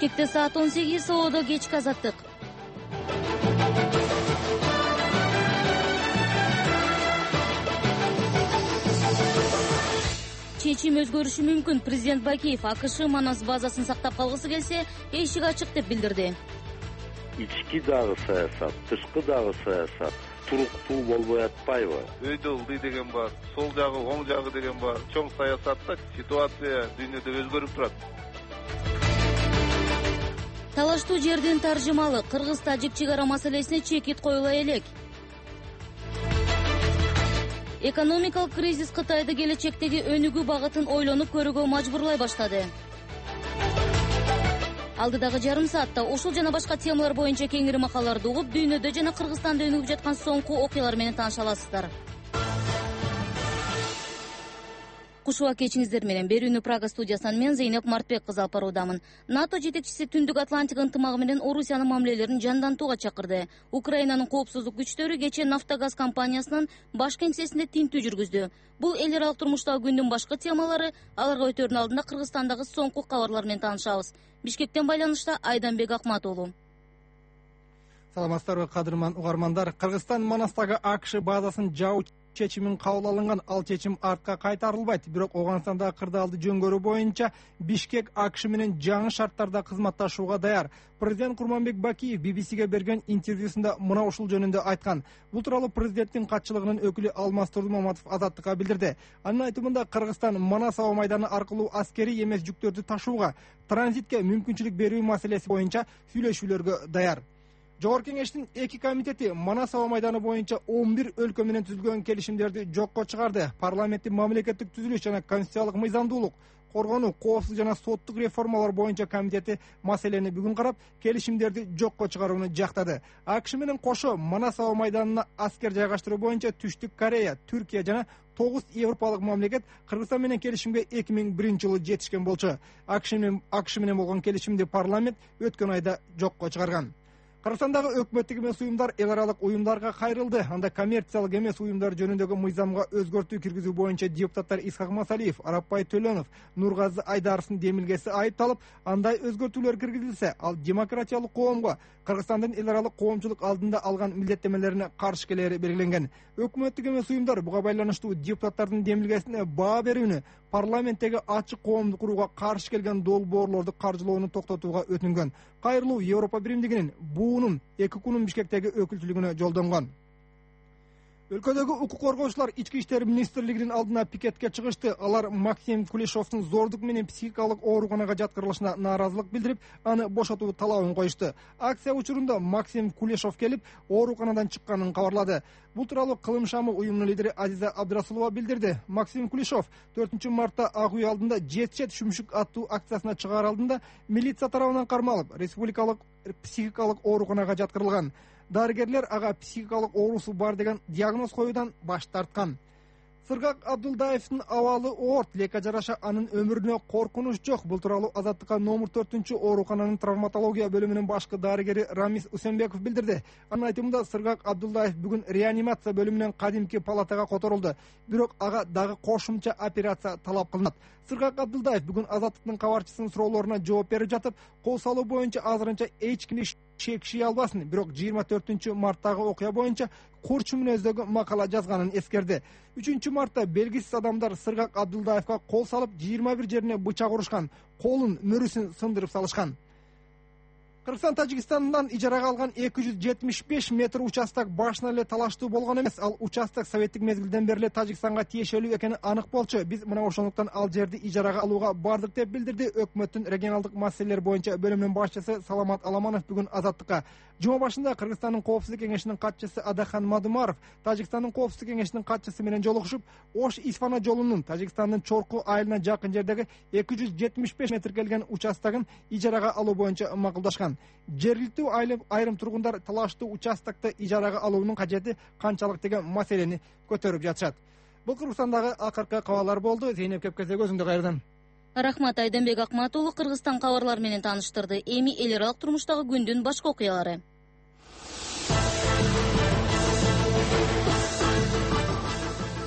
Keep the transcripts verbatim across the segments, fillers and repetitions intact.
Бишкекте саат он сегиз, Соодо кечки азаттык. Чечим өзгөрүшү мүмкүн. Президент Бакиев АКШ Манас базасын сактап калгысы келсе, эшик ачык деп билдирди. Ички дагы саясат, тышкы дагы саясат туруктуу болбой атпайбы? Өйдө ылдый деген бар, сол жагы, оң жагы деген бар. Чоң саясатта ситуация дүйнөдө өзгөрүп турат. Талаштуу жердин таржымалы. Кыргыз-тажик чегара маселесине чекит коюла элек. Экономикалык кризис Кытайды келечектеги өнүгүү багытын ойлонуп көрүүгө мажбурлай баштады. Алдыдагы жарым саатта ушул жана башка темалар боюнча кеңири макалаларды угуп, дүйнөдө жана Кыргызстанда өнүгүп жаткан соңку окуялар менен тааныша аласыздар. Кушуа кечиңиздер менен берүүнү Прага студиясынан мен Зейнеп Мартбек кызы алып баруудамын. НАТО жетекчиси Түндүк Атлантика ынтымагы менен Орусиянын мамилелерин жандантууга чакырды. Украинанын коопсуздук күчтөрү кечээ Нафтогаз компаниясынын баш кеңсесинде тинтүү жүргүздү. Бул эл аралык турмуштагы күндүн башкы темалары. Аларга өтөрүнүн алдында Кыргызстандагы соңку кабарлар менен таанышабыз. Бишкектен байланышта Айданбек Акматуулу. Саламатсыздарбы, кадырман угармандар. Кыргызстан Манастагы АКШ базасын жабуу чечимин кабыл алынган. Ал чечим артка кайтарылбайт. Бирок Ооганстандагы кырдаалды жөнгөрүү боюнча Бишкек АКШ менен жаңы шарттарда кызматташууга даяр. Президент Курманбек Бакиев би би сиге берген интервьюсунда мына ушул жөнүндө айткан. Бул тууралуу президенттин катчылыгынын өкүлү Алмаз Турдумаматов Азаттыкка билдирди. Анын айтымында Кыргызстан Манас аба майданы аркылуу аскерий эмес жүктөрдү ташууга, транзитке мүмкүнчүлүк берүү маселеси боюнча сүйлөшүүлөргө даяр. Жогорку кеңештин эки комитети Манас аба майданы боюнча он бир өлкө менен түзүлгөн келишимдерди жокко чыгарды. Парламенттин мамлекеттик түзүлүш жана конституциялык мыйзамдуулук, коргонуу, коопсуздук жана соттук реформалар боюнча комитети маселени бүгүн карап, келишимдерди жокко чыгарууну жактады. АКШ менен кошо Манас аба майданына аскер жайгаштыруу боюнча Түштүк Корея, Түркия жана тогуз европалык мамлекет Кыргызстан менен келишимге эки миң биринчи жылы жетишкен болчу. АКШ менен АКШ менен болгон келишимди парламент өткөн айда жокко чыгарган. Кыргызстандагы өкмөттүк эмес уюмдар эл аралык уюмдарга кайрылды. Анда коммерциялык эмес уюмдар жөнүндөгү мыйзамга өзгөртүү киргизүү боюнча депутаттар Исхак Масалиев, Арапбай Төлөнов, Нургазы Айдаровдун демилгеси айыпталып, андай өзгөртүүлөр киргизилсе, ал демократиялык коомго, Кыргызстандын эл аралык коомчулук алдында алган милдеттемелерине каршы келери белгиленген. Өкмөттүк эмес уюмдар буга байланыштуу депутаттардын демилгесине баа берүүнү, парламенттеги ачык коомду курууга каршы келген долбоорлорду каржылоону токтотууга өтүнгөн. Кайрылуу Европа биримдигинин буунун эки күнүн Бишкектеги өкүлчүлүгүнө жолдонгон. Өлкөдөгү укук коргоочулар Ички иштер министрлигинин алдына пикетке чыгышты. Алар Максим Кулешовдун зордук менен психикалык ооруканага жаткырылышына нааразылык билдирип, аны бошотуу талабын коюшту. Акция учурунда Максим Кулешов келип, ооруканадан чыкканын кабарлады. Бул тууралуу Кылым шамы уюмунун лидери Азиза Абдрасулова билдирди. Максим Кулешов төртүнчү мартта Ак үй алдында Жетчет шүмшүк аттуу акциясына чыгаар алдында милиция тарабынан кармалып, республикалык психикалык ооруканага жаткырылган. Дарыгерлер ага психикалык оорусу бар деген диагноз коюудан баш тарткан. Сыргак Абдулдаевдин абалы оор, тилекке жараша анын өмүрүнө коркунуч жок. Бул тууралуу Азаттыкка номер төртүнчү оорукананын травматология бөлүмүнүн башкы дарыгери Рамис Усенбеков билдирди. Анын айтымында Сыргак Абдулдаев бүгүн реанимация бөлүмүнөн кадимки палатага которулду. Бирок ага дагы кошумча операция талап кылынат. Сыргак Абдулдаев бүгүн Азаттыктын кабарчысынын суроолоруна жооп берип жатып, кол салуу боюнча азырынча эч кимди шекший албасын. Бирок жыйырма төртүнчү марттагы окуя боюнча курчу мүнөздөгү макала жазганын эскерди. үчүнчү мартта белгисиз адамдар Сыргак Абдулдаевга кол салып, жыйырма бир жерине бычак урушкан, колун, мөрүсүн сындырып салышкан. Кыргызстан Тажикстандан ижарага алган эки жүз жетимиш беш метр участок башынан эле талаштуу болгон эмес. Ал участок советтик мезгилден бери эле Тажикстанга тиешелүү экени анык болчу. Биз мына ошондуктан ал жерди ижарага алууга бардык деп билдирди өкмөттүн регионалдык маселелер боюнча бөлүмүнүн башчысы Саламат Аламанов бүгүн Азаттыкка. Жума башында Кыргызстандын коопсуздук кеңешинин катчысы Адахан Мадумаров Тажикстандын коопсуздук кеңешинин катчысы менен жолугушуп, Ош-Исфана жолунун Тажикстандын Чорку айылына жакын жердеги эки жүз жетимиш беш метр келген участогун ижарага алуу боюнча макулдашкан. Жергиликтүү айрым тургундар талаштуу участокты ижарага алуунун кажети канчалык деген маселени көтөрүп жатышат. Бул Кыргызстандагы акыркы кабарлар болду. Зейнеп Кепкезе көзүңдү кайрдым. Рахмат, Айданбек Акматуулу Кыргызстан кабарлары менен тааныштырды. Эми эл аралык турмуштагы күндүн башка окуялары.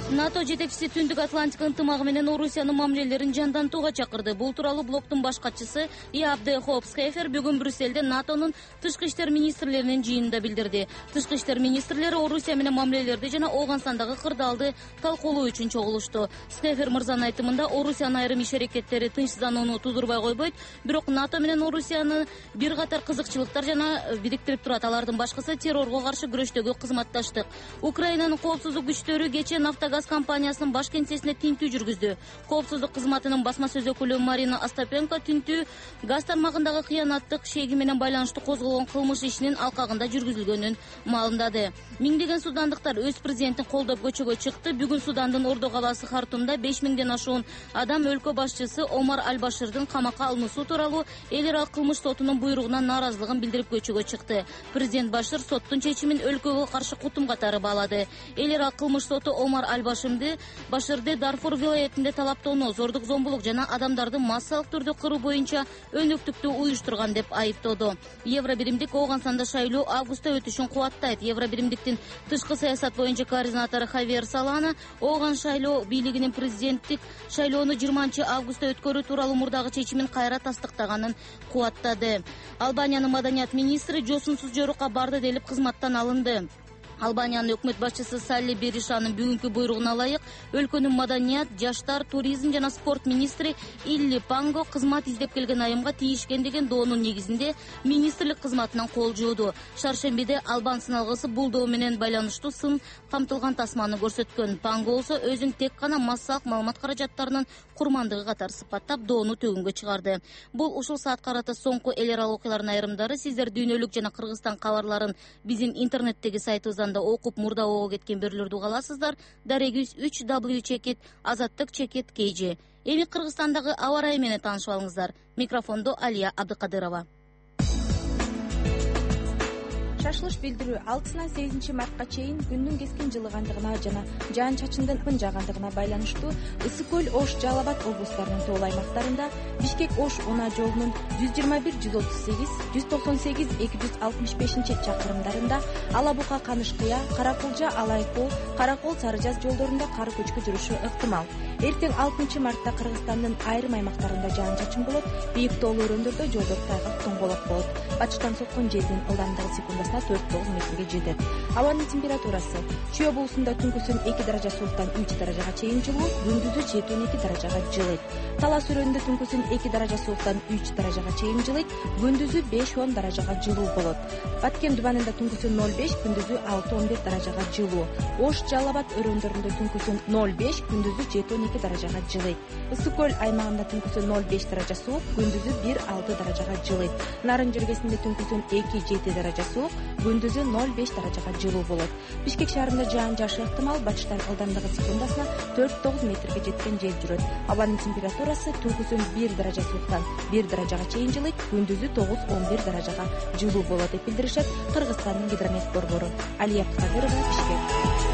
НАТО жетекчиси Түндүк Атлантика ынтымагы менен Орусиянын мамилелерин жандантууга чакырды. Бул тууралуу блоктун баш катчысы Яап де Хоопс-Хефер бүгүн Брюссельде НАТОнун тышкы иштер министрлеринин жыйынында билдирди. Тышкы иштер министрлери Орусия менен мамилелерди жана Ооганстандагы кырдаалды талкуулоо үчүн чогулушту. Схефер мырзанын айтымында Орусиянын айрым иш аракеттери тынчсызданууну тудурбай койбойт, бирок НАТО менен Орусияны бир катар кызыкчылыктар жана бириктирип турат. Алардын башкысы террорго каршы күрөштөгү кызматташтык. Украинанын коопсуздук күчтөрү кечээ Нафтогаз компаниясынын баш кеңсесине тинтүү жүргүздү. Коопсуздук кызматынын басма сөз өкүлү Марина Остапенко тинтүү газ тармагындагы кыянаттык шеги менен байланыштуу козголгон кылмыш ишинин алкагында жүргүзүлгөнүн маалымдады. Миңдеген судандыктар өз президентин колдоп көчөгө чыкты. Бүгүн Судандын Ордо калаасы Хартумда беш миңден ашуун адам өлкө башчысы Омар Аль-Баширдин камакка алынуусу тууралуу эл аралык кылмыш сотунун буйругуна нааразылыгын билдирип көчөгө чыкты. Президент Башир соттун чечимин өлкөгө каршы кутум катары баалады. Эл аралык кылмыш соту Омар Аль-Баширди Баширди Дарфур вилаятында талаптоону, зордук зомбулук жана адамдарды массалык түрдө кыруу боюнча өнөктүктү уюштурган деп айыптоодо. Евробиримдик Ооганстанда шайлоо августта өтүшүн кубаттайт. Евробиримдиктин тышкы саясат боюнча координатору Хавьер Солана Ооган шайлоо бийлигинин президенттик шайлоону жыйырманчы августта өткөрүү тууралуу мурдагы чечимин кайра тастыктаганын кубаттады. Албаниянын маданият министри жосунсуз жорукка барды делип кызматтан алынды. Албаниянын өкмөт башчысы Салли Беришанын бүгүнкү буйругуна ылайык өлкөнүн маданият, жаштар, туризм жана спорт министри Илли Панго кызмат издеп келген айымга тийишкен деген доонун негизинде министрлик кызматынан кол жууду. Шаршембиде Албан сыналгысы булдоо менен байланыштуу сын камтылган тасманы көрсөткөн. Панго болсо өзүн тек гана массалык маалымат каражаттарынын курмандыгы катары сыпаттап доону төгүнгө чыгарды. Бул ушул саат карата соңку эл аралык окуялардын айрымдары. Сиздер дүйнөлүк жана Кыргызстан кабарларын биздин интернеттеги сайтыбыздан окуп мурда ого кеткен берүүлөрдү уга аласыздар. Дарегиз үч w чекит азаттык чекит kg. Эми Кыргызстандагы аба ырайы менен таанышып алыңыздар. Микрофондо Алия Абдыкадырова. Шашылыш билдирүү алтысынан сегизинчи мартка чейин күндүн кескин жылыгандыгына жана жаан чачындын жаагандыгына байланыштуу Ысык көл, Ош, Жалал Абад облустарынын тоо аймактарында, Бишкек Ош унаа жолунун жүз жыйырма бир жүз отуз сегиз, жүз токсон сегиз эки жүз алтымыш бешинчи чакырымдарында, Ала Бука Канышкыя, Каракулжа Алайкул, Каракол Сары Жаз жолдорунда кар көчкү жүрүшү ыктымал. Эртең алтынчы мартта Кыргызстандын айрым аймактарында жаан чачын болот, бийик тоолуу өрөөндөрдө жолдор тайгак тоңголок болот. Бачыктан соккон желдин ылдамдыгы секундасына төрт тогуз метрге жетет. Абанын температурасы Чүй облусунда түнкүсүн эки даража сууктан үч даражага чейин жылуу, күндүзү жети он эки даражага жылыйт. Талас өрөөнүндө түнкүсүн эки даража сууктан үч даражага чейин жылыйт, күндүзү беш он даражага жылуу болот. Баткен Дубанында түнкүсүн ноль беш, күндүзү алты он бир даражага жылуу. Ош, Жалал Абад өрөөндөрүндө түнкүсүн ноль беш, күндүзү жети он эки даражага жылыйт. Ысык көл аймагында түнкүсүн ноль беш даража суук, күндүзү бир алты даражага жылыйт. Нарын жергесинде түнкүсүн эки жети даража суук, күндүзү ноль беш даражага жылуу болот. Бишкек шаарында жаан жаашы ыктымал, бачыштан ылдамдыгы секундасына төрт тогуз метрге жеткен жел жүрөт. Абанын температурасы түнкүсүн бир даража сууктан бир даражага чейин жылыйт, күндүзү тогуз он бир даражага жылуу болот деп билдиришет Кыргызстандын гидромет борбору. Алия Абдыкадырова, Бишкек.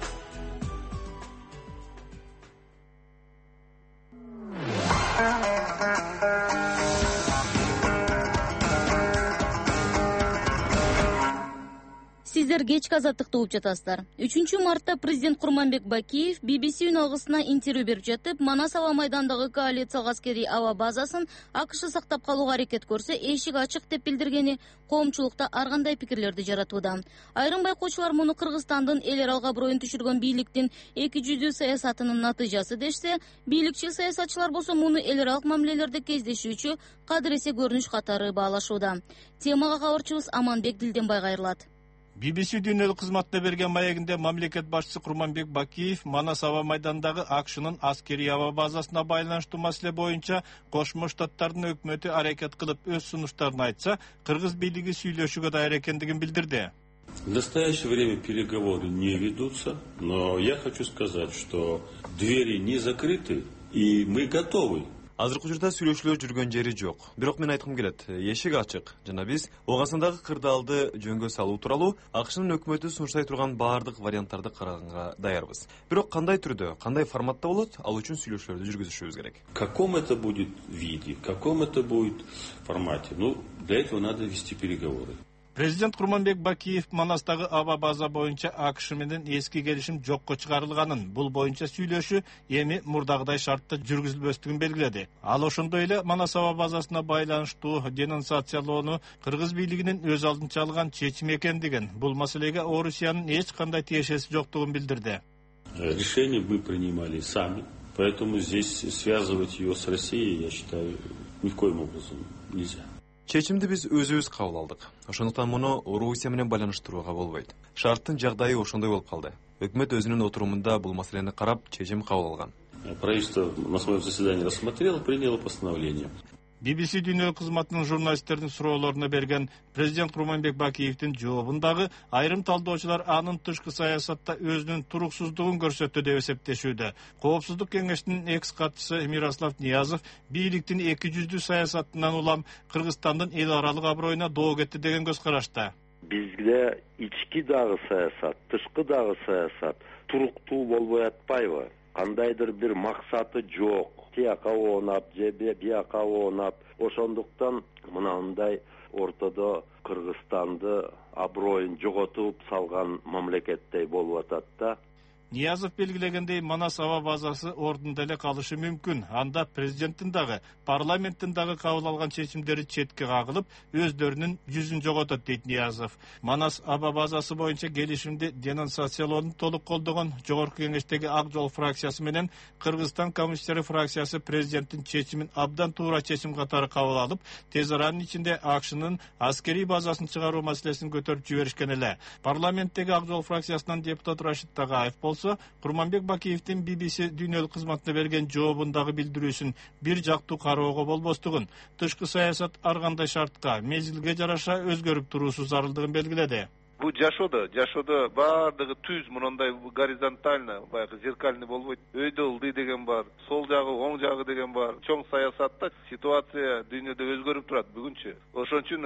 Сиздер кечки азаттыкты угуп жатасыздар. үчүнчү мартта президент Курманбек Бакиев би би си үн алгысына интервью берип жатып, Манас аба майдандагы коалициялык аскерий аба базасын АКШ сактап калууга аракет көрсө, эшик ачык деп билдиргени коомчулукта ар кандай пикирлерди жаратууда. Айрым байкоочулар муну Кыргызстандын эл аралык аброюн түшүргөн бийликтин эки жүздүү саясатынын натыйжасы дешсе, бийликчил саясатчылар болсо муну эл аралык мамилелерди кездешүүчү кадыресе көрүнүш катары баалашууда. Темага кабарчыбыз Аманбек Дилденбай кайрылат. би би си дүйнөлүк кызматына берген маегинде мамлекет башчысы Курманбек Бакиев Манас аба майдандагы АКШнын аскерий аба базасына байланыштуу маселе боюнча Кошмо Штаттардын өкмөтү аракет кылып өз сунуштарын айтса, кыргыз бийлиги сүйлөшүүгө даяр экендигин билдирди. В настоящее время переговоры не ведутся, но я хочу сказать, что двери не закрыты и мы готовы. Азыркы учурда сүйлөшүүлөр жүргөн жери жок. Бирок мен айткым келет, эшик ачык жана биз Ооганстандагы кырдаалды жөнгө салуу тууралуу АКШнын өкмөтү сунуштай турган баардык варианттарды караганга даярбыз. Бирок кандай түрдө, кандай форматта болот, ал үчүн сүйлөшүүлөрдү жүргүзүшүбүз керек. В каком это будет виде, в каком это будет формате? Ну, для этого надо вести переговоры. Президент Курманбек Бакиев Манастагы аба база боюнча АКШ менен эски келишим жокко чыгарылганын, бул боюнча сүйлөшүү эми мурдагыдай шартта жүргүзүлбөстүгүн белгиледи. Ал ошондой эле Манас аба базасына байланыштуу денонсациялоону кыргыз бийлигинин өз алдынча алган чечим экендигин, бул маселеге Орусиянын эч кандай тиешеси жоктугун билдирди. Решение мы принимали сами, поэтому здесь связывать ее с Россией, я считаю, ни в коем образом нельзя. Чечимди биз өзүбүз кабыл алдык. Ошондуктан муну Орусия менен байланыштырууга болбойт. Шарттын жагдайы ошондой болуп калды. Өкмөт өзүнүн отурумунда бул маселени карап, чечим кабыл алган. Правительство на своем заседании рассмотрело, приняло постановление. би би си дүйнөлүк кызматынын журналисттердин суроолоруна берген президент Курманбек Бакиевдин жообундагы айрым талдоочулар анын тышкы саясатта өзүнүн туруксуздугун көрсөттү деп эсептешүүдө. Коопсуздук кеңештин экс катчысы Мирослав Ниязов бийликтин эки жүздүү саясатынан улам Кыргызстандын эл аралык аброюна доо кетти деген көз карашта. Бизде ички дагы саясат, тышкы дагы саясат туруктуу болбой атпайбы? Кандайдыр бир максаты жок. Тияка оонап, же бияка оонап, ошондуктан мынандай ортодо Кыргызстанды аброюн жоготуп салган мамлекеттей болуп атат да. Ниязов белгилегендей, Манас аба базасы ордунда эле калышы мүмкүн. Анда президенттин дагы, парламенттин дагы кабыл алган чечимдери четке кагылып, өздөрүнүн жүзүн жоготот дейт Ниязов. Манас аба базасы боюнча келишимди денонсациялоону толук колдогон Жогорку кеңештеги Ак Жол фракциясы менен Кыргызстан коммунисттери фракциясы президенттин чечимин абдан туура чечим катары кабыл алып, тез аранын ичинде АКШнын аскерий базасын чыгаруу маселесин көтөрүп жиберишкен эле. Парламенттеги Ак Жол фракциясынан депутат Рашид Тагаев болсо, Курманбек Бакиевдин би би си дүйнөлүк кызматына берген жообундагы билдирүүсүн бир жактуу кароого болбостугун, тышкы саясат ар кандай шартка, мезгилге жараша өзгөрүп туруусу зарылдыгын белгиледи. Бул жашоодо, жашоодо баардыгы түз, мындай горизонтально, баягы зеркальный болбойт. Өйдө ылдый деген бар, сол жагы, оң жагы деген бар. Чоң саясатта ситуация дүйнөдө өзгөрүп турат бүгүнчү. Ошон үчүн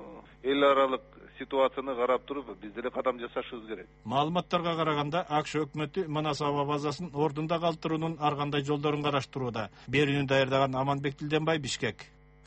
эл аралык ситуацияны карап туруп, биз деле кадам жасашыбыз керек. Маалыматтарга караганда, АКШ өкмөтү Манас аба базасын ордунда калтыруунун ар кандай жолдорун караштырууда. Берүүнү даярдаган Аманбек Тилденбай, Бишкек.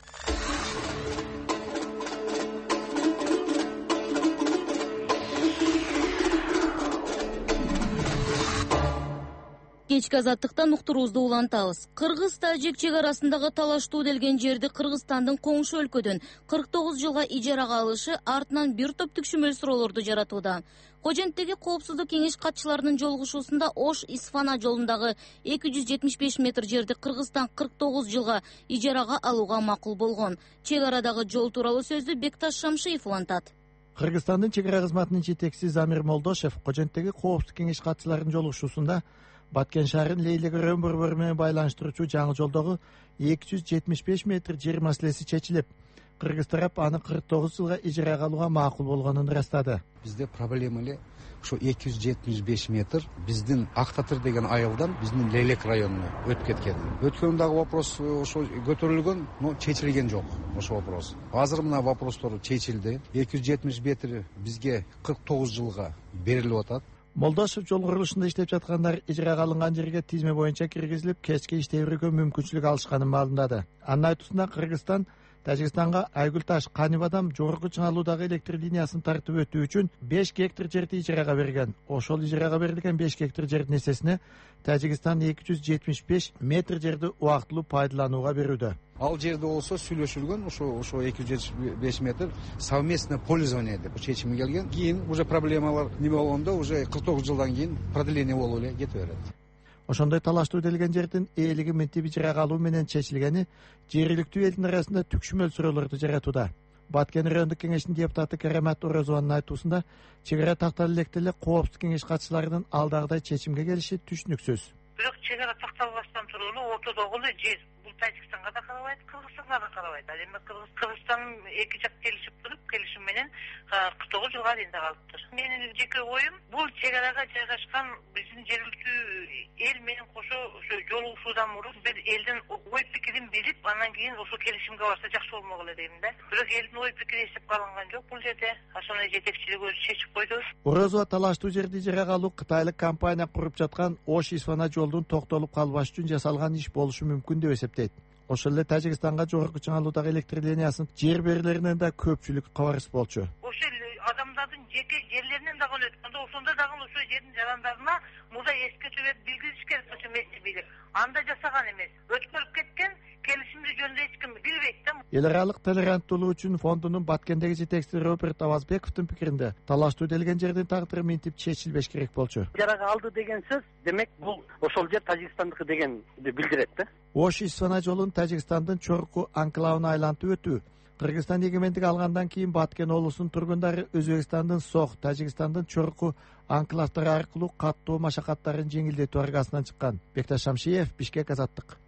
Кечки азаттыктан уктуруубузду улантабыз. Кыргыз-тажик чек арасындагы талаштуу делген жерди Кыргызстандын коңшу өлкөдөн кырк тогуз жылга ижарага алышы артынан бир топ түкшүмөл суроолорду жаратууда. Коженттеги коопсуздук кеңеш катчыларынын жолугушуусунда Ош-Исфана жолундагы эки жүз жетимиш беш метр жерди Кыргызстан кырк тогуз жылга ижарага алууга макул болгон. Чек арадагы жол тууралуу сөздү Бекташ Шамшиев улантат. Кыргызстандын чек ара кызматынын жетекчиси Замир Молдошев Коженттеги коопсуздук кеңеш катчыларынын жолугушуусунда Баткен шаарын Лейлегөрөн борбору менен байланыштыруучу жаңы жолдогу эки жүз жетимиш беш метр жер маселеси чечилип, кыргыз тарап аны кырк тогуз жылга ижарага алууга макул болгонун ырастады. Бизде проблема эле ошо эки жүз жетимиш беш метр биздин Актатыр деген айылдан биздин Лейлек районуна өтүп кеткен. Өткөн дагы вопрос ошо көтөрүлгөн, но чечилген жок ошо вопрос. Азыр мына вопростор чечилди. эки жүз жетимиш метр бизге кырк тогуз жылга берилип атат. Молдошев жол курулушунда иштеп жаткандар ижарага алынган жерге тизме боюнча киргизилип, кечке иштей берүүгө мүмкүнчүлүк алышканын маалымдады. Анын айтуусунда Кыргызстан Тажикстанга Айгулташ Канибадам жогорку чыңалуудагы электр линиясын тартып өтүү үчүн беш гектар жерди ижарага берген. Ошол ижарага берилген беш гектар жердин эсесине Тажикстан эки жүз жетимиш беш метр жерди убактылуу пайдаланууга берүүдө. Ал жерде болсо сүйлөшүлгөн, ошо ошо эки жүз жетимиш беш метр совместное пользование деп чечим келген. Кийин уже проблемалар неме болгондо уже кырк тогуз жылдан кийин продление болуп эле кете берет. Ошондой талаштуу делген жердин ээлиги минтип ижарага алуу менен чечилгени жергиликтүү элдин арасында түкшүмөл суроолорду жаратууда. Баткен райондук кеңештин депутаты Карамат Орозованын айтуусунда чек ара тактала электе эле коопсуздук кеңеш катчыларынын алдагыдай чечимге келиши түшүнүксүз. Бирок чек ара такталбастан туруп ортодогу эле жер бул Тажикстанга да карабайт, Кыргызстанга да карабайт. Ал эми Кыргызстан эки жак келишип туруп, келишим менен кырк тогуз жылга дейин да калыптыр. Менин жеке оюм, бул чек арага жайгашкан биздин жергиликтүү эл менен кошо ошо жолугушуудан мурун бир элдин ой пикирин билип, анан кийин ошо келишимге барса жакшы болмок эле дейм да. Бирок элдин ой пикири эсепке алынган жок бул жерде. Ошону жетекчилик өзү чечип койду. Орозова талаштуу жерди ижарага алуу кытайлык компания куруп жаткан Ош-Исфана жолдун токтолуп калбаш үчүн жасалган иш болушу мүмкүн деп эсептейт. Ошол эле Тажикстанга жогорку чыңалуудагы электр линиясын жер берүүлөрүнөн да көпчүлүк кабарсыз болчу. ошол адамдардын жеке жерлеринен дагы өткөндө ошондо дагы ошол жердин жарандарына мурда эскертүү берип билгизиш керек болчу месси бийлик анда жасаган эмес, өткөрүп кеткен, келишимди жөнүндө эч ким билбейт да. Эл аралык толеранттуулук үчүн фондунун Баткендеги жетекчиси Роберт Авазбековдун пикиринде талаштуу делген жердин тагдыры минтип чечилбеш керек болчу. Жарага алды деген сөз демек бул ошол жер Тажикстандыкы дегенди билдирет да. Ош Исфана жолун Тажикстандын чорку анклавына айлантып өтүү. Кыргызстан эгемендик алгандан кийин Баткен облусунун тургундары Өзбекстандын Сох, Тажикстандын чорку анклавдары аркылуу каттуу машакаттарын жеңилдетүү аргасынан чыккан. Бекташ Шамшиев, Бишкек, Азаттык.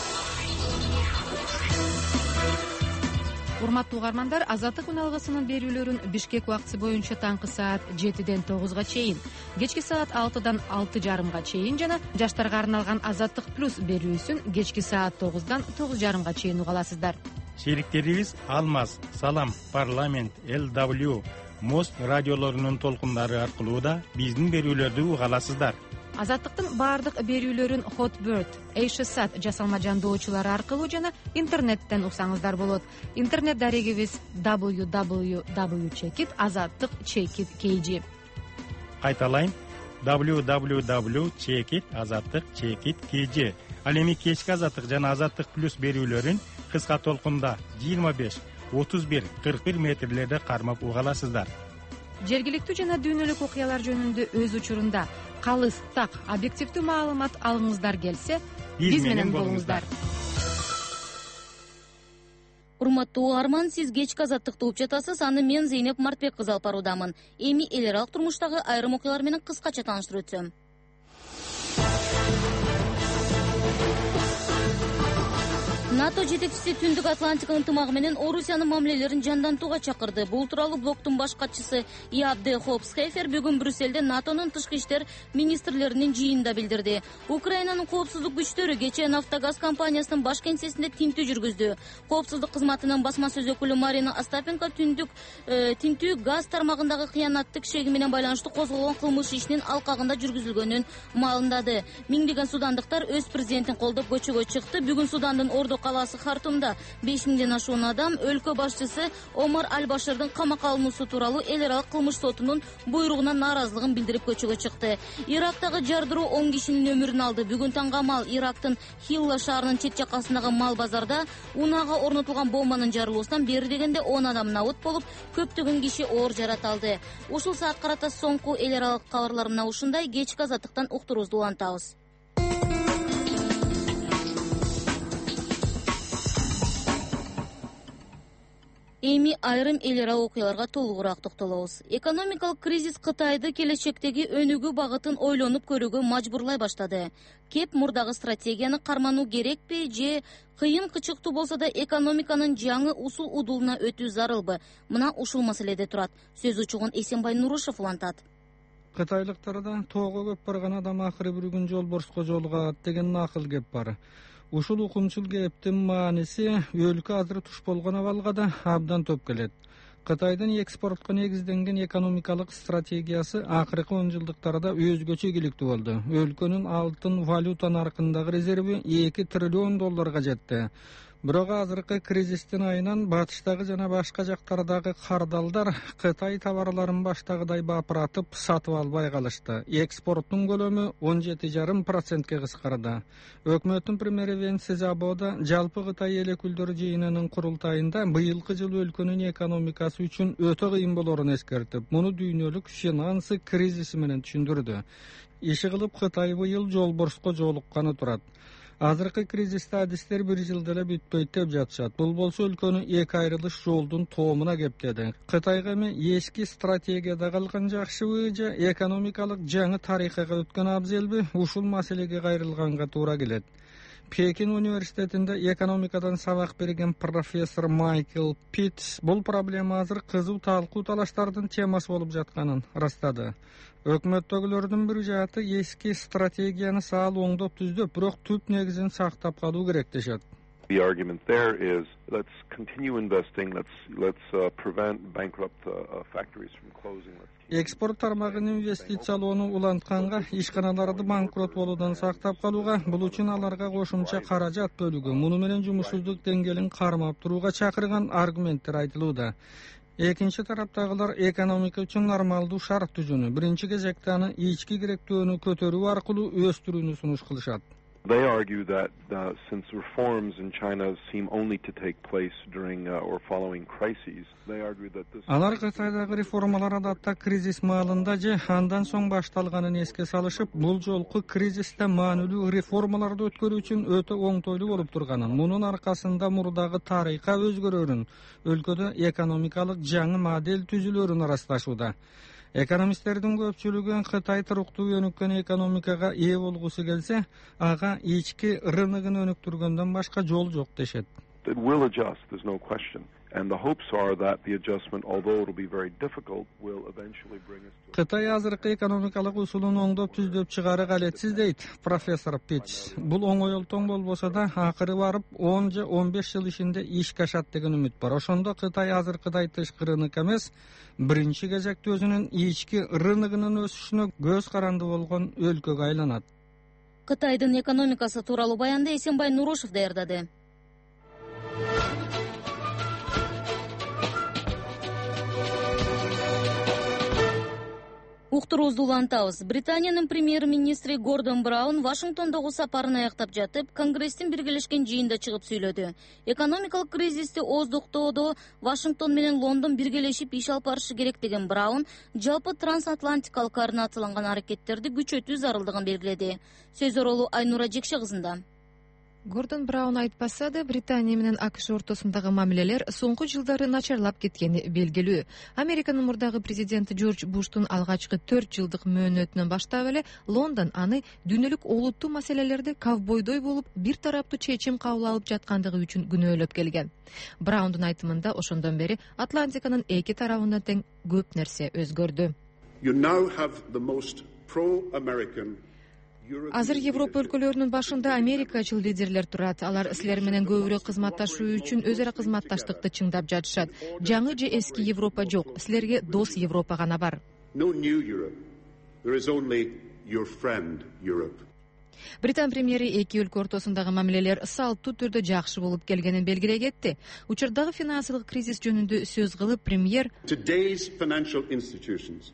Урматтуу угармандар, Азаттык үн алгысынын берүүлөрүн Бишкек убактысы боюнча таңкы саат жетиден тогузга чейин, кечки саат алтыдан алты жарымга чейин жана жаштарга арналган Азаттык плюс берүүсүн кечки саат тогуздан тогуз жарымга чейин уга аласыздар. Шериктерибиз Алмаз, Салам, Парламент, Эл дабл ю, Мост радиолорунун толкундары аркылуу да биздин берүүлөрдү уга аласыздар. Азаттыктын баардык берүүлөрүн Hotbird, Эйшсат жасалма жандоочулары аркылуу жана интернеттен уксаңыздар болот. Интернет дарегибиз дабл ю дабл ю дабл ю чекит азаттык чекит кей джи. Кайталайм, дабл ю дабл ю дабл ю чекит азаттык чекит кей джи. Ал эми кечки Азаттык жана Азаттык плюс берүүлөрүн кыска толкунда жыйырма беш, отуз бир, кырк бир метрлерде кармап уга аласыздар. Жергиликтүү жана дүйнөлүк окуялар жөнүндө өз учурунда калыс, так, объективдүү маалымат алгыңыздар келсе, биз менен болуңуздар. Урматтуу угарман, сиз кечки Азаттыкты угуп жатасыз. Аны мен Зейнеп Мартбек кызы алып баруудамын. Эми эл аралык турмуштагы айрым окуялар менен кыскача тааныштырып өтсөм. НАТО жетекчиси Түндүк Атлантика ынтымагы менен Орусиянын мамилелерин жандантууга чакырды. Бул тууралуу блоктун баш катчысы Иабде Хопс-Хейфер бүгүн Брюсселде НАТОнун тышкы иштер министрлеринин жыйынында билдирди. Украинанын коопсуздук күчтөрү кечээ Нафтогаз компаниясынын баш кеңсесинде тинтүү жүргүздү. Коопсуздук кызматынын басма сөз өкүлү Марина Остапенко түндүк э, тинтүү газ тармагындагы кыянаттык шеги менен байланыштуу козголгон кылмыш ишинин алкагында жүргүзүлгөнүн маалымдады. Миңдеген судандыктар өз президентин колдоп көчөгө чыкты. Бүгүн Судандын Ордо калаасы Хартумда беш миңден ашуун адам өлкө башчысы Омар Аль-Баширдин камакка алынуусу тууралуу эл аралык кылмыш сотунун буйругуна нааразылыгын билдирип көчөгө чыкты. Ирактагы жардыруу он кишинин өмүрүн алды. Бүгүн таңга мал Ирактын Хилла шаарынын чет жакасындагы мал базарда унаага орнотулган бомбанын жарылуусунан бери дегенде он адам набыт болуп, көптөгөн киши оор жарат алды. Ушул саат карата соңку эл аралык кабарлар мына ушундай. Кечки Азаттыктан уктуруубузду улантабыз. Эми айрым эл аралык окуяларга толугураак токтолобуз. Экономикалык кризис Кытайды келечектеги өнүгүү багытын ойлонуп көрүүгө мажбурлай баштады. Кеп мурдагы стратегияны кармануу керекпи же кыйын кычыктуу болсо да экономиканын жаңы усул удулуна өтүү зарылбы? Мына ушул маселеде турат. Сөз учугун Эсенбай Нурушев улантат. Кытайлыктарда тоого көп барган адам акыры бир күн жолборско жолугат деген накыл кеп бар. Ушул укумчул кептин мааниси өлкө азыр туш болгон абалга да абдан топ келет. Кытайдын экспортко негизденген экономикалык стратегиясы акыркы он жылдыктарда өзгөчө ийгиликтүү болду. Өлкөнүн алтын валюта наркындагы резерви эки триллион долларга жетти. Бирок азыркы кризистин айынан батыштагы жана башка жактардагы кардалдар Кытай товарларын баштагыдай бапыратып сатып албай калышты. Экспорттун көлөмү он жети жарым процентке кыскарды. Өкмөттүн премьери Вен Цзябода жалпы Кытай эл өкүлдөрү жыйынынын курултайында быйылкы жыл өлкөнүн экономикасы үчүн өтө кыйын болорун эскертип, муну дүйнөлүк финансы кризиси менен түшүндүрдү. Иши кылып Кытай быйыл жолборско жолукканы турат. Азыркы кризисте адистер бир жылда эле бүтпөйт деп жатышат. Бул болсо өлкөнү эки айрылыш жолдун тоомуна кептеди. Кытайга эми эски стратегияда калган жакшыбы же экономикалык жаңы тарыхыга өткөн абзелби? Ушул маселеге кайрылганга туура келет. Пекин университетинде экономикадан сабак берген профессор Майкл Питт бул проблема азыр кызуу талкуу талаштардын темасы болуп жатканын ырастады. Өкмөттөгүлөрдүн бир жааты эски стратегияны саал оңдоп түздөп, бирок түп негизин сактап калуу керек дешет. The argument there is let's continue investing, let's let's uh, prevent bankrupt uh, factories from closing. Экспорт тармагын инвестициялоону улантканга, ишканаларды банкрот болуудан сактап калууга, бул үчүн аларга кошумча каражат бөлүүгө, муну менен жумушсуздук деңгээлин кармап турууга чакырган аргументтер айтылууда. экинчи тараптагылар экономика үчүн нормалдуу шарт түзүүнү, биринчи кезекте аны ички керектөөнү көтөрүү аркылуу өстүрүүнү сунуш кылышат. They argue that uh, since reforms in China seem only to take place during uh, or following crises, they argue that this... Алар Кытайдагы реформалар адатта кризис маалында же андан соң башталганын эске салышып, бул жолку кризисте маанилүү реформаларды өткөрүү үчүн өтө оңтойлуу болуп турганын, мунун аркасында мурдагы тарыхка өзгөрөрүн, өлкөдө экономикалык жаңы модель түзүлөрүн ырасташууда. Экономисттердин көпчүлүгү Кытай туруктуу өнүккөн экономикага ээ болгусу келсе, ага ички рыногун өнүктүргөндөн башка жол жок дешет. It will adjust, there's no question. And the hopes are that the adjustment, although it will be very difficult, will eventually bring us to... Кытай азыркы экономикалык усулун оңдоп түздөп чыгары калетсиз дейт профессор Питч. Бул оңойлтон болбосо да, акыры барып он же он беш жыл ичинде ишке ашат деген үмүт бар. Ошондо Кытай азыркыдай тышкы рынок эмес, биринчи кезекте өзүнүн ички рыногунун өсүшүнө көз каранды болгон өлкөгө айланат. Кытайдын экономикасы тууралуу баянды Эсенбай Нурошев даярдады. Уктуруубузду улантабыз. Британиянын премьер-министри Гордон Браун Вашингтондогу сапарын аяктап жатып, Конгресстин биргелешкен жыйында чыгып сүйлөдү. Экономикалык кризисти ооздуктоодо Вашингтон менен Лондон биргелешип иш алып барышы керек деген Браун, жалпы трансатлантикалык координацияланган аракеттерди күчөтүү зарылдыгын белгиледи. Сөз оролу Айнура Жекше кызында. Гордон Браун айтпаса да, Британия менен АКШ ортосундагы мамилелер соңку жылдары начарлап кеткени белгилүү. Американын мурдагы президенти Джордж Буштун алгачкы төрт жылдык мөөнөтүнөн баштап эле Лондон аны дүйнөлүк олуттуу маселелерде ковбойдой болуп, бир тараптуу чечим кабыл алып жаткандыгы үчүн күнөөлөп келген. Браундун айтымында ошондон бери Атлантиканын эки тарабында тең көп нерсе өзгөрдү. You now have the most pro-American Азыр Европа өлкөлөрүнүн башында америкачыл лидерлер турат. Алар силер менен көбүрөөк кызматташуу үчүн өз ара кызматташтыкты чыңдап жатышат. Жаңы же эски Европа жок. Силерге дос Европа гана бар. No new Europe. There is only your friend Europe. Британ премьери эки өлкө ортосундагы мамилелер салттуу түрдө жакшы болуп келгенин белгилей кетти. Учурдагы финансылык кризис жөнүндө сөз кылып, премьер Today's financial institutions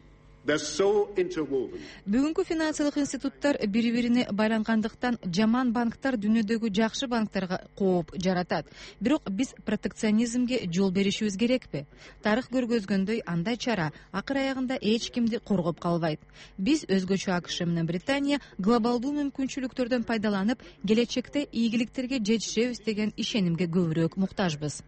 Бүгүнкү финансылык институттар бири-бирине байлангандыктан жаман банктар дүйнөдөгү жакшы банктарга кооп жаратат. Бирок биз протекционизмге жол беришибиз керекпи? Тарых көргөзгөндөй, андай чара акыр аягында эч кимди коргоп калбайт. Биз өзгөчө АКШ менен Британия глобалдуу мүмкүнчүлүктөрдөн пайдаланып, келечекте ийгиликтерге жетишебиз деген ишенимге көбүрөөк муктажбыз.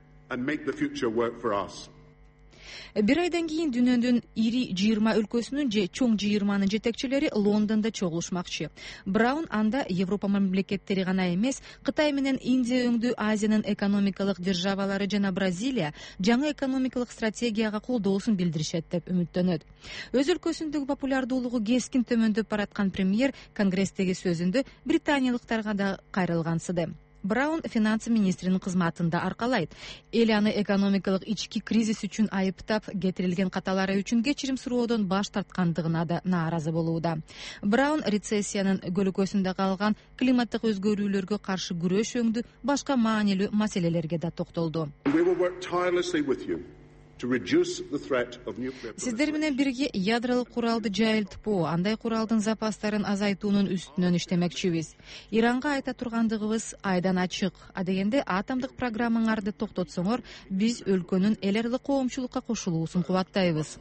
Бир айдан кийин дүйнөнүн ири жыйырма өлкөсүнүн же чоң жыйырманын жетекчилери Лондондо чогулушмакчы. Браун анда Европа мамлекеттери гана эмес, Кытай менен Индия өңдүү Азиянын экономикалык державалары жана Бразилия жаңы экономикалык стратегияга колдоосун билдиришет деп үмүттөнөт. Өз өлкөсүндөгү популярдуулугу кескин төмөндөп бараткан премьер Конгресстеги сөзүндө британиялыктарга да кайрылгансыды. Браун финансы министринин кызматында аркалайт. Эл аны экономикалык ички кризис үчүн айыптап, кетирилген каталары үчүн кечирим суроодон баш тарткандыгына да нааразы болууда. Браун рецессиянын көлөкөсүндө калган климаттык өзгөрүүлөргө каршы күрөш өңдү башка маанилүү маселелерге да токтолду. Сиздер менен бирге ядролук куралды жайылтпоо, андай куралдын запастарын азайтуунун үстүнөн иштемекчибиз. Иранга айта тургандыгыбыз айдан ачык. Адегенде атомдук программаңарды токтотсоңор, биз өлкөнүн эл аралык коомчулукка кошулуусун кубаттайбыз.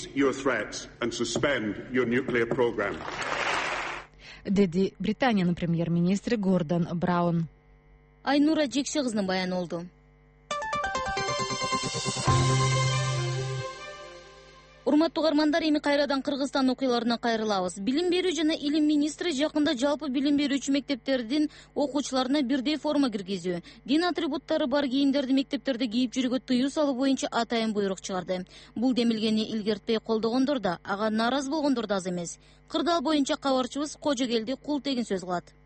Деди Британиянын премьер-министри Гордон Браун. Айнура Жекше кызынын баяны болду. Урматтуу угармандар, эми кайрадан Кыргызстан окуяларына кайрылабыз. Билим берүү жана илим министри жакында жалпы билим берүүчү мектептердин окуучуларына бирдей форма киргизүү, дин атрибуттары бар кийимдерди мектептерде кийип жүрүүгө тыюу салуу боюнча атайын буйрук чыгарды. Бул демилгени илгертпей колдогондор да, ага нааразы болгондор да аз эмес. Кырдаал боюнча кабарчыбыз Кожогелди Култегин сөз кылат.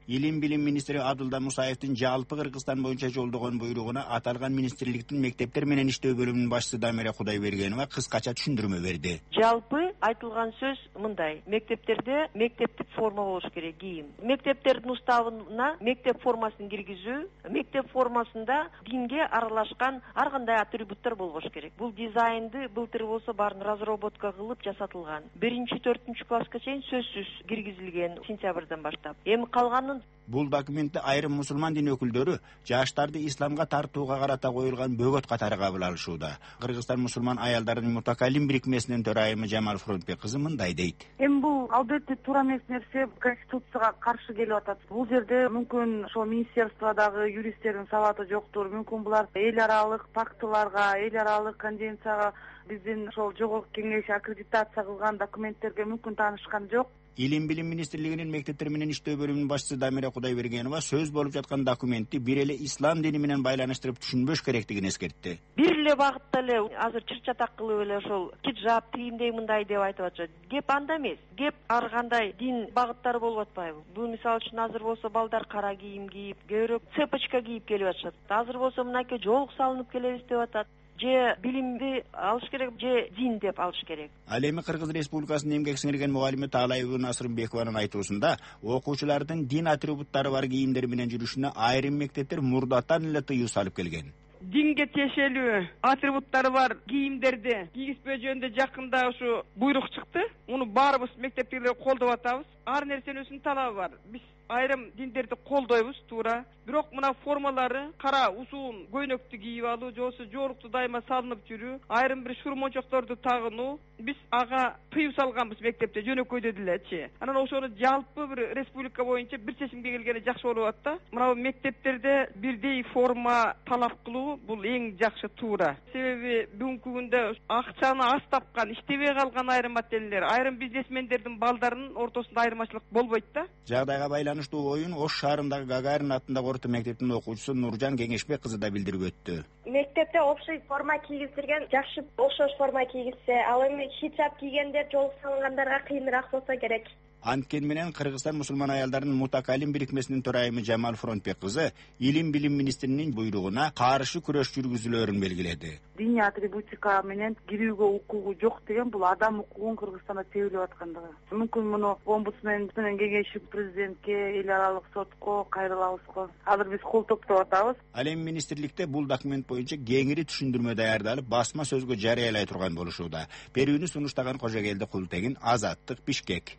Илим билим министри Абдулда Мусаевдин жалпы Кыргызстан боюнча жолдогон буйругуна аталган министрликтин мектептер менен иштөө бөлүмүнүн башчысы Дамира Кудайбергенова кыскача түшүндүрмө берди. Жалпы айтылган сөз мындай: мектептерде мектептик форма болуш керек, кийим. Мектептердин уставына мектеп формасын киргизүү, мектеп формасында динге аралашкан ар кандай атрибуттар болбош керек. Бул дизайнды былтыр болсо баарын разработка кылып жасатылган. биринчи төртүнчү класска чейин сөзсүз киргизилген сентябрдан баштап. Эми калганын Бул документти айрым мусулман дин өкүлдөрү жаштарды исламга тартууга карата коюлган бөгөт катары кабыл алышууда. Кыргызстан мусулман аялдарынын мутакалим бирикмесинин төрайымы Жамал Фронтбек кызы мындай дейт. Эми бул албетте туура эмес нерсе, конституцияга каршы келип атат. Бул жерде мүмкүн ошо министерстводагы юристтердин сабаты жоктур, мүмкүн булар эл аралык пактыларга, эл аралык конвенцияга, биздин ошол жогорку кеңеш аккредитация кылган документтерге мүмкүн таанышкан жок. Илим билим министрлигинин мектептер менен иштөө бөлүмүнүн башчысы Дамира Кудайбергенова сөз болуп жаткан документти бир эле ислам дини менен байланыштырып түшүнбөш керектигин эскертти. Бир эле багытта эле азыр чыр-чатак кылып эле ошол хиджаб, тийимдей мындай деп айтып атышат. Кеп анда эмес. Кеп ар кандай дин багыттары болуп атпайбы? Бул мисалы үчүн азыр болсо балдар кара кийим кийип, көбүрөөк цепочка кийип келип атышат. Азыр болсо мынакей жолук салынып келебиз деп атат. Же билимди алыш керек, же дин деп алыш керек. Ал эми Кыргыз Республикасынын эмгек сиңирген мугалими Таалайбы Насырбекованын айтуусунда, окуучулардын дин атрибуттары бар кийимдер менен жүрүшүнө айрым мектептер мурдатан эле тыюу салып келген. Динге тиешелүү атрибуттары бар кийимдерди кийгизбөө жөнүндө жакында ушу буйрук чыкты. Муну баарыбыз мектептегилер колдоп атабыз. Ар нерсенин өзүнүн талабы бар. Биз айрым диндерди колдойбуз, туура. Бирок мына формалары кара узун көйнөктү кийип алуу, жосу жорукту дайыма салынып жүрүү, айрым бир шурмончокторду тагынуу, биз ага тыюу салганбыз мектепте жөнөкөйдө делечи. Анан ошону жалпы бир республика боюнча бир чечимге келгени жакшы болуп атты. Мына мектептерде бирдей форма талап кылуу бул эң жакшы, туура. Себеби бүгүнкү күндө акчаны аз тапкан, иштебей калган айрым ателлер, айрым бизнесмендердин балдарынын ортосунда айырмачылык болбойт да. Жагдайга байланыштуу оюн Ош шаарындагы Гагарин атындагы орто мектептин окуучусу Нуржан Кеңешбек кызы да билдирип өттү. Мектепте общий форма кийгиздирген жакшы, окшош форма кийгизсе, ал эми хиджаб кийгендер жолук салынгандарга кыйыныраак болсо керек. Анткен менен Кыргызстан мусулман аялдарынын мутакалим бирикмесинин төрайымы Жамал Фронтбек кызы илим билим министринин буйругуна каршы күрөш жүргүзүлөөрүн белгиледи. Диний атрибутика менен кирүүгө укугу жок деген бул адам укугун Кыргызстанда тебилип аткандыгы. Мүмкүн муну омбудсмен менен кеңешип президентке, эл аралык сотко кайрылабызго. Азыр биз кол топтоп атабыз. Ал эми министрликте бул документ боюнча кеңири түшүндүрмө даярдалып, басма сөзгө жарыялай турган болушууда. Берүүнү сунуштаган Кожогелди Култегин, Азаттык, Бишкек.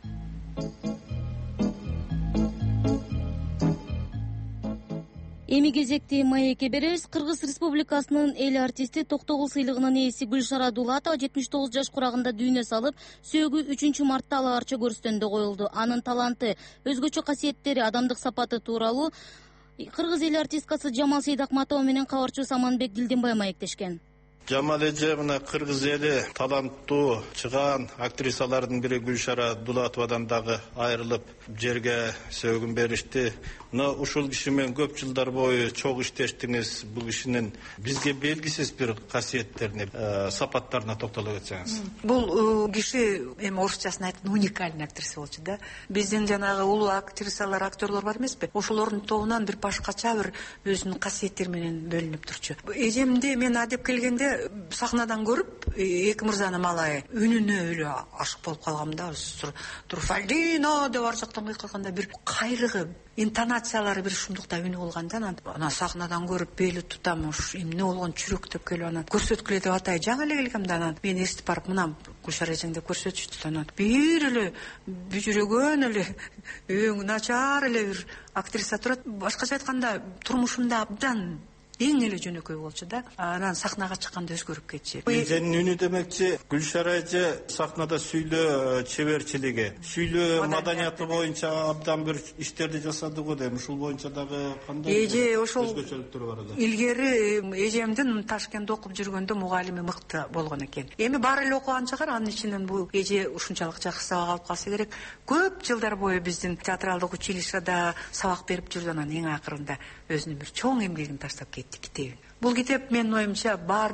Эми кезекти маекке беребиз. Кыргыз Республикасынын эл артисти Токтогул сыйлыгынын ээси Гүлшара Дулатова жетимиш тогуз жаш курагында дүйнө салып, сөөгү үчүнчү мартта ала арча көрүстөнүндө коюлду. Анын таланты, өзгөчө касиеттери, адамдык сапаты тууралуу кыргыз эл артисткасы Жамал Сейдакматова менен кабарчы Саманбек Дилденбай маектешкен. Жамал эже мына кыргыз эли таланттуу чыгаан актрисалардын бири Гүлшара Дулатовадан дагы айрылып жерге сөөгүн беришти. Мына ушул киши менен көп жылдар бою чогуу иштештиңиз. Бул кишинин бизге белгисиз бир касиеттерине, сапаттарына токтоло кетсеңиз. Бул киши эми орусчасын айтканда уникальный актриса болчу да. Биздин жанагы улуу актрисалар, актерлор бар эмеспи? Ошолордун тобунан бир башкача бир өзүнүн касиеттери менен бөлүнүп турчу. Эжемди мен адеп келгенде сахнадан көрүп, эки мырзанын малайы үнүнө эле ашык болуп калгам да. Турфалдино деп ар жактан кыйкырганда бир кайрыгы, интонациялары бир ушундукта үнү болгон да. Анан сахнадан көрүп бели тутам, уш эмне болгон чүрөк деп келип анан көрсөткүлө деп атай. Жаңы эле келгем да, анан мен эстип барып мына Гүлшара эжеңди көрсөтүштү. Анан бир эле бүжүрөгөн эле өңү начар эле бир актриса турат. Башкача айтканда турмушунда абдан эң эле жөнөкөй болчу да. Анан сахнага чыкканда өзгөрүп кетчү. Эженин үнү демекчи, Гүлшара эже сахнада сүйлөө чеберчилиги, сүйлөө маданияты боюнча абдан бир иштерди жасады го дейм. Ушул боюнча дагы кандай эже ошол өзгөчөлүктөр бар эле. Илгери эжемдин Ташкентте окуп жүргөндө мугалими мыкты болгон экен. Эми баары эле окуган чыгар, анын ичинен бул эже ушунчалык жакшы сабак алып калса керек. Көп жылдар бою биздин театралдык училищеда сабак берип жүрдү. Анан эң акырында өзүнүн бир чоң эмгегин таштап кетти, китебин. Бул китеп менин оюмча баардык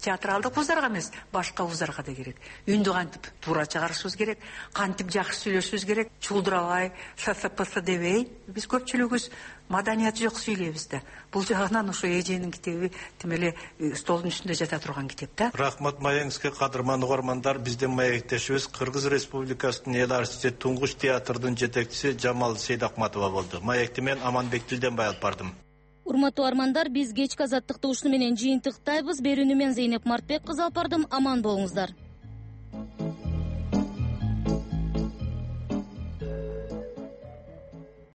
театралдык вуздарга эмес, башка вуздарга да керек. Үндү кантип туура чыгарышыбыз керек, кантип жакшы сүйлөшүбүз керек, чулдурабай, ССПС дебей. Биз көпчүлүгүбүз маданияты жок сүйлөйбүз да. Бул жагынан ошо эженин китеби тим эле столдун үстүндө жата турган китеп да. Рахмат маеңизге, кадырман угармандар. Биздин маектешибиз Кыргыз Республикасынын Эл Арсте Туңгуч театрдын жетекчиси Жамал Сейдакматова болду. Маекти мен Аманбек Дилденбай алып бардым. Урматтуу армандар, биз кечки азаттыкты ушуну менен жыйынтыктайбыз. Берүүнү мен Зейнеп Мартбек кызы алып бардым. Аман болуңуздар.